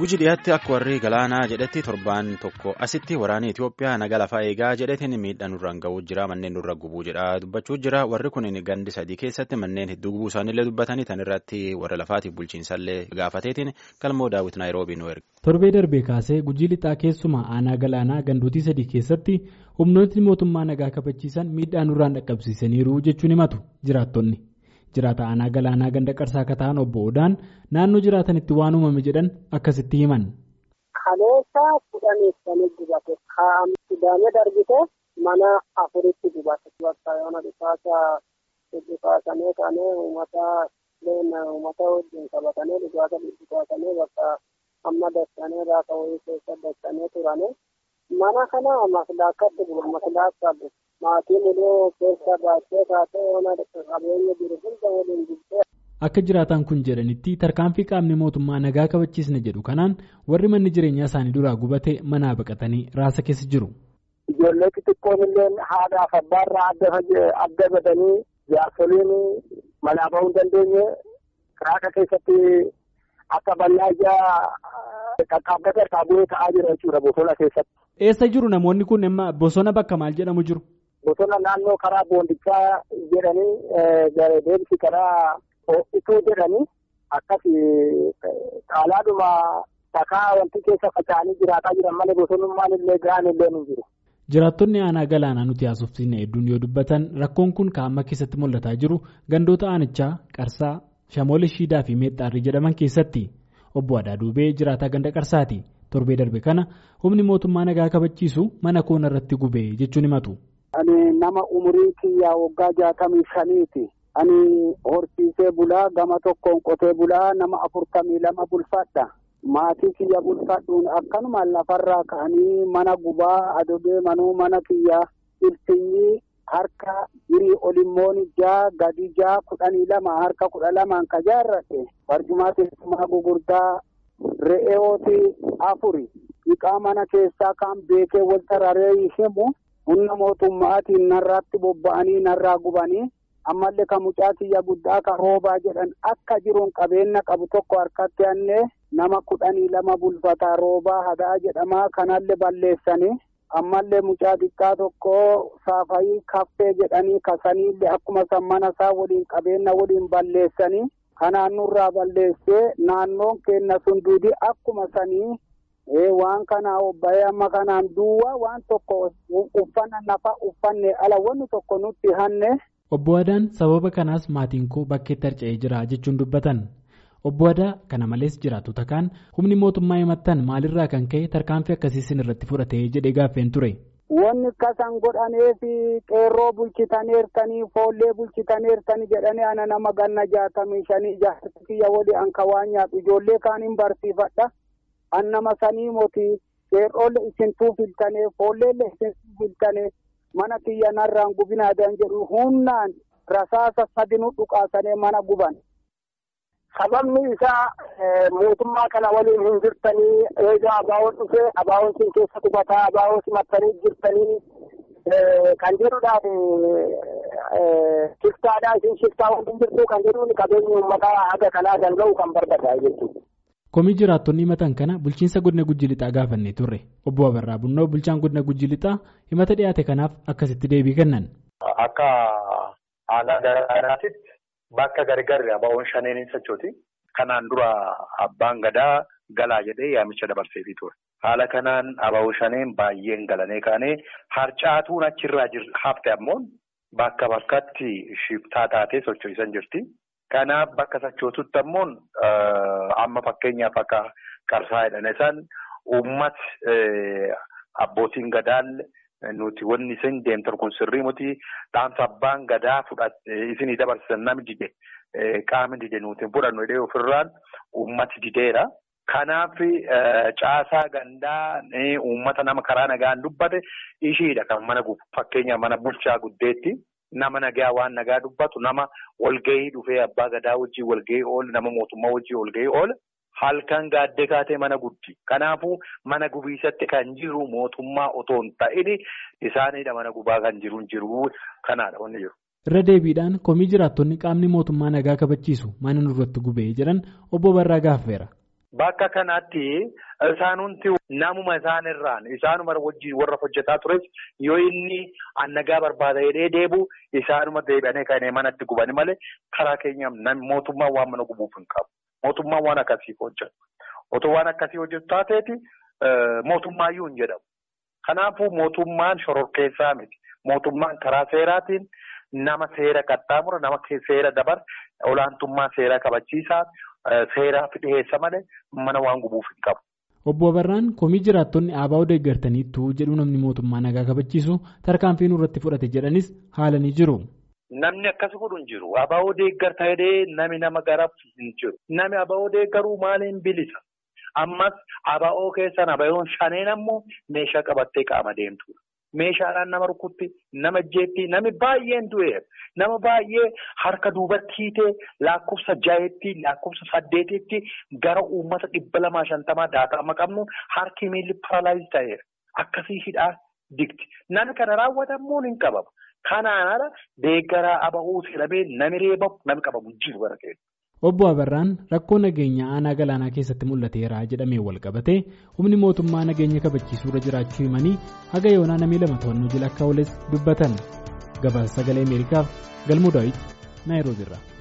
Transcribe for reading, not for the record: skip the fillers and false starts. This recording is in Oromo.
Guji dhiyaatti akka warri galaanaa jedhetti torbaan tokko asitti waraanni Itoophiyaa naga lafaa eegaa jedhetiin miidhaan nurraan ga'uu jira manneen nurra gubuu jedha dubbachuu jira warri kun gandi sadii keessatti manneen hedduu gubuu isaaniillee dubbatanii tan irratti warra lafaatiif bulchiinsallee gaafateetiin galmoo daawwit naayiroobii nu erge. Torbee darbee kaasee gujii lixaa keessumaa aanaa galaanaa gandootii sadii keessatti humnootni mootummaa nagaa kabachiisan miidhaan nurraan dhaqqabsiisaniiru jechuun himatu jiraattonni. Jiraata aanaa galaanaa ganda qarsaa kataan obbo Odaan naannoo jiraatanitti waan uumame jedhan akkasitti himan. Kaleessa 15 gubate kaa'amee darbite mana 4 gubate bakka yoona dhufaasamee kaanee uummata wajjin qabatanii dhufaasamee bakka amma dastanee raasa wayii keessa dastanee turane mana kana maslaakatti bu'a maslaakatti. Maatiin illee keessa baachee taatee yoona qabeenya jiru hunda waliin jirtee. Akka jiraataan kun jedhanitti tarkaanfii qaamni mootummaa nagaa kabachiisne jedhu kanaan warri manni jireenyaa isaanii duraa gubate manaa baqatanii raasa keessa jiru. Ijoollee xixiqqoon illee haadhaaf abbaarraa adda godhanii jaarsoliin manaa bahuu hin dandeenye raasa keessatti akka bal'aa ijaa qaqqaabbata irraa bu'ee ta'aa jira jechuudha bosona keessatti. Eessa jiru namoonni kun bosona bakka maal jedhamu jiru? Bosona naannoo karaa boondichaa jedhanii deemsi karaa ho'ituu jedhanii akkasii caalaadhuma takaa wanti keessa faca'anii jiraataa jiran malee bosonummaan illee ga'an illee ni jiru. Jiraattonni aanaa galaanaa nuti haasofsiisne hedduun yoo dubbatan rakkoon kun kaa'ama keessatti mul'ataa jiru gandoota aanichaa qarsaa shamoole shiidaa fi meexxaarrii jedhaman keessatti obbo Adaa Duubee jiraataa ganda qarsaati. Torbee darbe kana humni mootummaa nagaa kabachiisu mana koona irratti gubee jechuun himatu. Ani nama umurii kiyyaa waggaa 65ti. Ani horsiisee bulaa gama tokkoon qotee bulaa nama 42 bulfadha. Maatii kiyya bulfadhuun akkanuma lafarraa ka'anii mana gubaa adogee manuu mana kiyyaa ibsinyii harka hirii olimmoon ijaa gadi ijaa 12 harka 12 ka jaarrate barjumaa teessumaa gugurdaa. Re'ooti 4 dhiqaa mana keessaa kan beekee wal tararee himu humna mootummaatiin narraatti bobba'anii narraa gubanii ammallee kan mucaa kiyya guddaa kan roobaa jedhan akka jiruun qabeenya qabu tokko harkatti annee nama 12 bulfataa roobaa hadaa jedhamaa kanallee balleessanii ammallee mucaa xiqqaa tokko saafayii kaffee jedhanii kasaniillee akkuma san mana isaa waliin qabeenya waliin balleessanii. Kanaan nurraa balleessee naannoon keenya sun duudii akkuma sanii waan kanaa obbayee amma kanaan duwwaa waan tokko uffanna nafa uffanne ala wanni tokko nutti hanne. Obbo Adaan sababa kanaas maatiin koo bakkeetti harca'ee jira jechuun dubbatan. Obbo Adaa kana malees jiraattota kaan humni mootummaa himattan maalirraa kan ka'e tarkaanfii akkasii isin irratti fudhatee jedhee gaaffeen ture. Wanni akkasan godhanee fi qeerroo bulchitaneertanii foollee bulchitaneertanii jedhanii ana nama ganna 65 jaartii kiyya walii anka waan nyaatu ijoollee kaaniin barsiifadha. An nama sanii mootii qeerroolle isintuu filtanee foolleelle isintuu filtanee mana kiyya narraan gubinaadan jedhu humnaan rasaasa 3 dhuqaasanee mana guban. Sababni isaa mootummaa kana waliin hin jirtanii eegaa abaawoon dhufee abaawoon sin keessa qubataa abaawoo simattanii jirtanii kan jedhuudhaaf shiftaadhaa isin shiftaa wanti jirtu kan jedhuun qabeenyi uummataa haga kanaa kan ga'u kan barbaadaa jechuudha. Komii jiraattonni himatan kana bulchiinsa godina Gujii Lixaa gaafannee turre. Obbo Abarraa Bunnoo bulchaan godina Gujii Lixaa himata dhiyaate kanaaf akkasitti deebii kennan. Akka aanaa garaagaraatitti. Bakka gargarri abaa'oon shaneen hin sochooti. Kanaan dura abbaan gadaa galaa jedhee yaamicha dabarseefii ture. Haala kanaan abaa'oo shaneen baay'een galanii kaanee harcaatuun achirraa hafte ammoo bakka bakkatti shiftaa taatee socho'isan jirti. Kanaaf bakka sochootutti ammoo amma fakkeenyaaf akka qarsaa jedhan isaan uummati abbootiin gadaalle. Nuti wanni isin deemtan kun sirrii muti dhaamsa abbaan gadaa isinii dabarsan namni dide qaamni dide nuti fudhannu jedhee ofirraan uummati dideera. Kanaaf caasaa gandaa uummata nama karaa nagaan dubbate ishiidha kan mana fakkeenyaaf mana bulchaa guddeetti nama nagaa waan nagaa dubbatu nama walgahii dhufee abbaa gadaa wajjin walgahii oolu nama mootummaa wajjin walgahii oolu. Halkan gaaddee kaatee mana guddi. Kanaafuu mana gubiisatti kan jiru mootummaa otoo hin ta'in isaaniidha mana gubaa kan jiru kanaadha wanni jiru. Irra deebiidhaan komii jiraattonni qaamni mootummaa nagaa kabachiisu mana nurratti gubee jedhan obbo Barraa gaafeera. Bakka kanatti isaanumti namuma isaanirraan isaanuma wajjin warra hojjetaa tures yoo inni nagaa barbaada jedhee deebi'u isaanuma deebi'anii kan manatti gubani malee karaa keenya mootummaan waan mana gubuuf hin qabu. Mootummaan waan akkasii hojjetu. Otoo waan akkasii hojjetu taateeti mootummaayyuu hin jedhamu. Kanaafuu mootummaan shororkeessaa miti. Mootummaan karaa seeraatiin nama seera qaxxaamura, nama seera dabar, olaantummaa seera kabachiisaa, seeraaf dhiheessa malee mana waan gubuuf hin qabu. Obbo Abarraan komii jiraattonni ABO deeggartaniittuu jedhu namni mootummaa nagaa kabachiisu tarkaanfii nurratti fudhate jedhanis haalanii jiru. Namni akkas godhu hin jiru. ABO deeggarta jedhee nami nama garaaf hin jiru. Nami ABO deeggaruu maaliin bilisa? Ammas ABO keessan ABO'n shaneen ammoo meeshaa qabattee qaama deemtudha. Meeshaadhaan nama rukutti, nama jeetti, nami baay'een du'e, nama baay'ee harka duubatti hiitee lakkoofsa 6tti, lakkoofsa 8tti gara uummata 250 daataa qabnu harki miilli paralaayiz ta'eera. Akkasii hidhaa digti. Nami kana raawwatamuun hin qabamu. Kanaan ala deeggaraa ABO jedhamee nami reebamu, nami qabamu jiru gara keessa. Obbo Abarraan rakkoo nageenyaa aanaa galaanaa keessatti mul'ateera jedhamee wal qabatee humni mootummaa nageenya kabachiisuu irra jiraachuu himanii haga yoonaa namni 2 to'annoo jala akka ooles dubbatan. Gabaasa sagalee Ameerikaaf Galmuu Daawit Naayiroobii irraa.